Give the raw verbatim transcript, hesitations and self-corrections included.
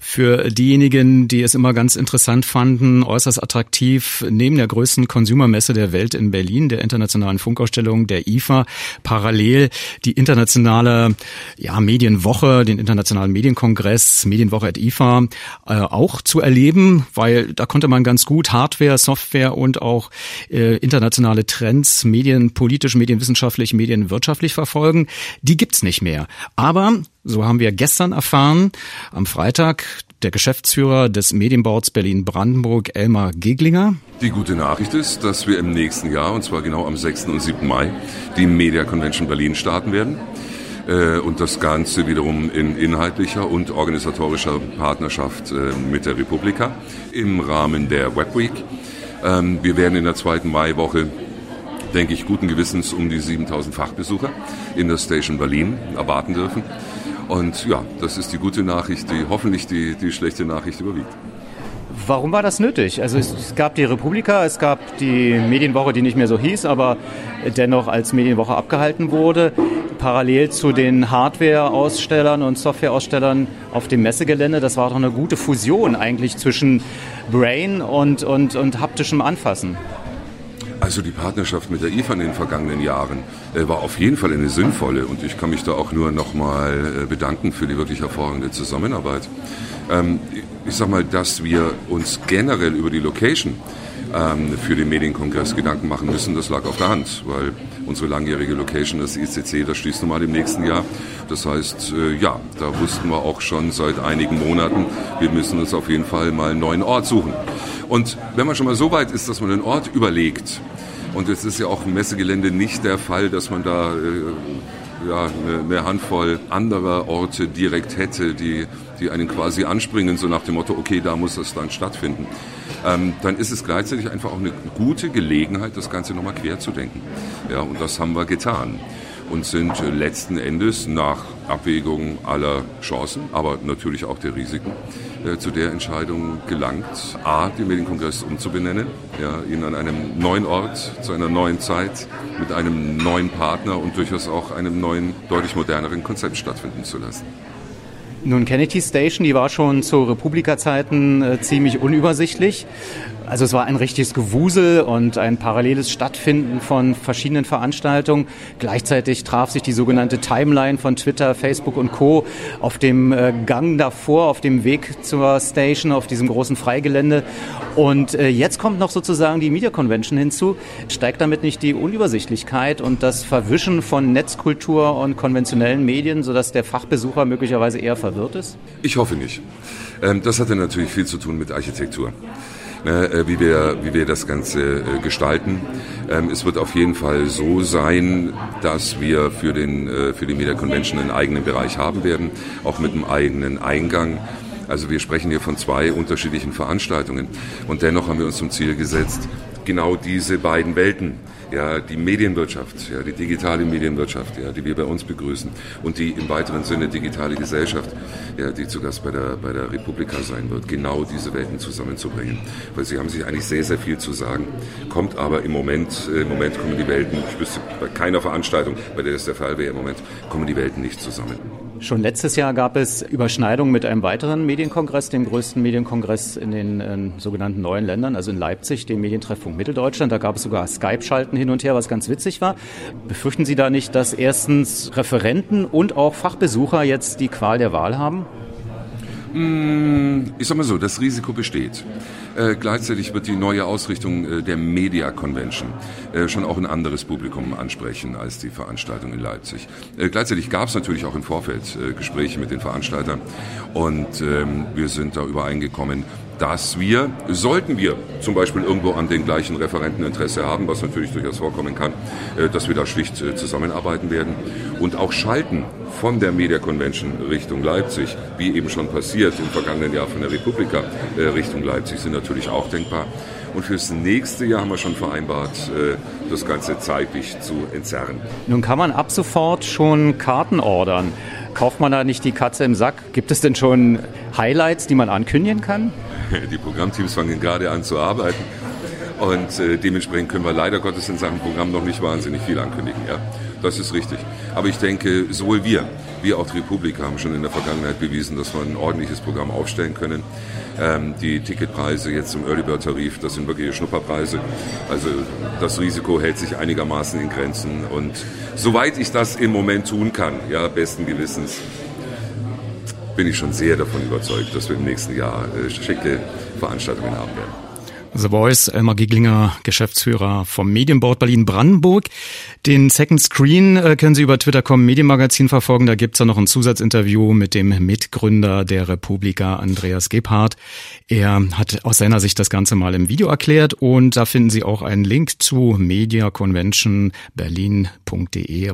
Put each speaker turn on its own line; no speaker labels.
Für diejenigen, die es immer ganz interessant fanden, äußerst attraktiv, neben der größten Consumer-Messe der Welt in Berlin, der internationalen Funkausstellung, der I F A, parallel die internationale ja, Medienwoche, den internationalen Medienkongress, Medienwoche at I F A, äh, auch zu erleben, weil da konnte man ganz gut Hardware, Software und auch äh, internationale Trends, medienpolitisch, medienwissenschaftlich, medienwirtschaftlich verfolgen. Die gibt's nicht mehr. Aber, so haben wir gestern erfahren, am Freitag, der Geschäftsführer des Medienboards Berlin-Brandenburg, Elmar Geglinger.
Die gute Nachricht ist, dass wir im nächsten Jahr, und zwar genau am sechsten und siebten Mai, die Media Convention Berlin starten werden. Und das Ganze wiederum in inhaltlicher und organisatorischer Partnerschaft mit der Republika im Rahmen der Web Week. Wir werden in der zweiten Maiwoche, denke ich, guten Gewissens um die siebentausend Fachbesucher in der Station Berlin erwarten dürfen. Und ja, das ist die gute Nachricht, die hoffentlich die, die schlechte Nachricht überwiegt.
Warum war das nötig? Also es, es gab die Republika, es gab die Medienwoche, die nicht mehr so hieß, aber dennoch als Medienwoche abgehalten wurde, parallel zu den Hardware-Ausstellern und Software-Ausstellern auf dem Messegelände. Das war doch eine gute Fusion eigentlich zwischen Brain und, und, und haptischem Anfassen.
Also die Partnerschaft mit der I F A in den vergangenen Jahren äh, war auf jeden Fall eine sinnvolle und ich kann mich da auch nur nochmal äh, bedanken für die wirklich hervorragende Zusammenarbeit. Ähm, ich sag mal, dass wir uns generell über die Location ähm, für den Medienkongress Gedanken machen müssen, das lag auf der Hand, weil unsere langjährige Location, das I C C, das schließt nun mal im nächsten Jahr. Das heißt, äh, ja, da wussten wir auch schon seit einigen Monaten, wir müssen uns auf jeden Fall mal einen neuen Ort suchen. Und wenn man schon mal so weit ist, dass man den Ort überlegt, und es ist ja auch im Messegelände nicht der Fall, dass man da äh, ja, eine, eine Handvoll anderer Orte direkt hätte, die, die einen quasi anspringen, so nach dem Motto, okay, da muss das dann stattfinden. Ähm, dann ist es gleichzeitig einfach auch eine gute Gelegenheit, das Ganze nochmal quer zu denken. Ja, und das haben wir getan. Und sind letzten Endes nach Abwägung aller Chancen, aber natürlich auch der Risiken, äh, zu der Entscheidung gelangt, A, den Medienkongress umzubenennen, ja, ihn an einem neuen Ort, zu einer neuen Zeit, mit einem neuen Partner und durchaus auch einem neuen, deutlich moderneren Konzept stattfinden zu lassen.
Nun, Kennedy Station, die war schon zu Republika-Zeiten äh, ziemlich unübersichtlich. Also es war ein richtiges Gewusel und ein paralleles Stattfinden von verschiedenen Veranstaltungen. Gleichzeitig traf sich die sogenannte Timeline von Twitter, Facebook und Co. auf dem äh, Gang davor, auf dem Weg zur Station, auf diesem großen Freigelände. Und äh, jetzt kommt noch sozusagen die Media Convention hinzu. Steigt damit nicht die Unübersichtlichkeit und das Verwischen von Netzkultur und konventionellen Medien, sodass der Fachbesucher möglicherweise eher verwirrt ist?
Ich hoffe nicht. Ähm, das hatte natürlich viel zu tun mit Architektur. Ne, wie wir, wie wir das Ganze äh, gestalten. Ähm, es wird auf jeden Fall so sein, dass wir für den, äh, für die Media Convention einen eigenen Bereich haben werden, auch mit einem eigenen Eingang. Also wir sprechen hier von zwei unterschiedlichen Veranstaltungen. Und dennoch haben wir uns zum Ziel gesetzt, genau diese beiden Welten, ja, die Medienwirtschaft, ja, die digitale Medienwirtschaft, ja, die wir bei uns begrüßen und die im weiteren Sinne digitale Gesellschaft, ja, die zu Gast bei der, bei der Republika sein wird, genau diese Welten zusammenzubringen. Weil sie haben sich eigentlich sehr, sehr viel zu sagen, kommt aber im Moment, äh, im Moment kommen die Welten, ich wüsste bei keiner Veranstaltung, bei der das der Fall wäre, im Moment kommen die Welten nicht zusammen.
Schon letztes Jahr gab es Überschneidungen mit einem weiteren Medienkongress, dem größten Medienkongress in den äh, sogenannten neuen Ländern, also in Leipzig, dem Medientreffpunkt Mitteldeutschland. Da gab es sogar Skype-Schalten hin und her, was ganz witzig war. Befürchten Sie da nicht, dass erstens Referenten und auch Fachbesucher jetzt die Qual der Wahl haben?
Ich sag mal so, das Risiko besteht. Äh, gleichzeitig wird die neue Ausrichtung äh, der Media Convention äh, schon auch ein anderes Publikum ansprechen als die Veranstaltung in Leipzig. Äh, gleichzeitig gab es natürlich auch im Vorfeld äh, Gespräche mit den Veranstaltern und ähm, wir sind da übereingekommen, dass wir, sollten wir zum Beispiel irgendwo an den gleichen Referenten Interesse haben, was natürlich durchaus vorkommen kann, dass wir da schlicht zusammenarbeiten werden und auch schalten von der Media Convention Richtung Leipzig, wie eben schon passiert im vergangenen Jahr von der Republika Richtung Leipzig, sind natürlich auch denkbar. Und fürs nächste Jahr haben wir schon vereinbart, das Ganze zeitlich zu entzerren.
Nun kann man ab sofort schon Karten ordern. Kauft man da nicht die Katze im Sack? Gibt es denn schon Highlights, die man ankündigen kann?
Die Programmteams fangen gerade an zu arbeiten und äh, dementsprechend können wir leider Gottes in Sachen Programm noch nicht wahnsinnig viel ankündigen. Ja, das ist richtig. Aber ich denke, sowohl wir wir auch die Republika haben schon in der Vergangenheit bewiesen, dass wir ein ordentliches Programm aufstellen können. Ähm, die Ticketpreise jetzt zum Early Bird Tarif, das sind wirklich Schnupperpreise. Also das Risiko hält sich einigermaßen in Grenzen. Und soweit ich das im Moment tun kann, ja, besten Gewissens, bin ich schon sehr davon überzeugt, dass wir im nächsten Jahr äh, schicke Veranstaltungen haben werden.
The Voice, Elmar Gieglinger, Geschäftsführer vom Medienboard Berlin-Brandenburg. Den Second Screen äh, können Sie über Twitter Punkt com Medienmagazin verfolgen. Da gibt's ja noch ein Zusatzinterview mit dem Mitgründer der Republika, Andreas Gebhardt. Er hat aus seiner Sicht das Ganze mal im Video erklärt und da finden Sie auch einen Link zu Media Convention Berlin Punkt de.